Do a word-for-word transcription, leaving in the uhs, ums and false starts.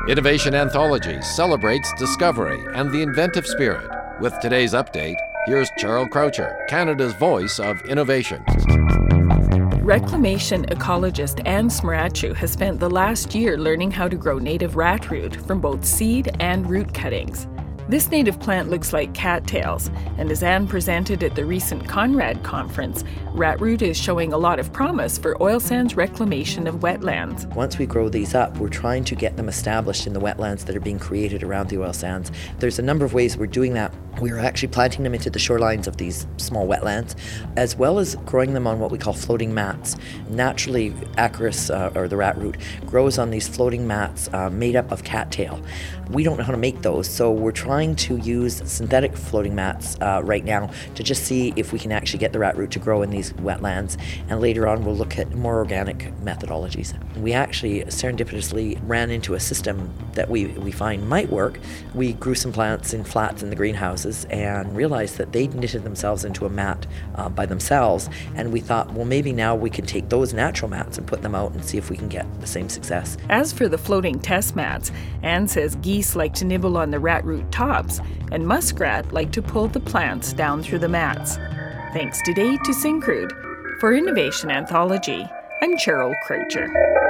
Innovation Anthology celebrates discovery and the inventive spirit. With today's update, here's Cheryl Croucher, Canada's voice of innovation. Reclamation ecologist Anne Smerachou has spent the last year learning how to grow native rat root from both seed and root cuttings. This native plant looks like cattails, and as Anne presented at the recent Conrad conference, rat root is showing a lot of promise for oil sands reclamation of wetlands. Once we grow these up, we're trying to get them established in the wetlands that are being created around the oil sands. There's a number of ways we're doing that. We're actually planting them into the shorelines of these small wetlands, as well as growing them on what we call floating mats. Naturally, Acarus, uh, or the rat root, grows on these floating mats uh, made up of cattail. We don't know how to make those, so we're trying to use synthetic floating mats uh, right now to just see if we can actually get the rat root to grow in these wetlands, and later on we'll look at more organic methodologies. We actually serendipitously ran into a system that we, we find might work. We grew some plants in flats in the greenhouses and realized that they knitted themselves into a mat uh, by themselves, and we thought, well, maybe now we can take those natural mats and put them out and see if we can get the same success. As for the floating test mats, Anne says geese like to nibble on the rat root tops, and muskrat like to pull the plants down through the mats. Thanks today to Syncrude. For Innovation Anthology, I'm Cheryl Croucher.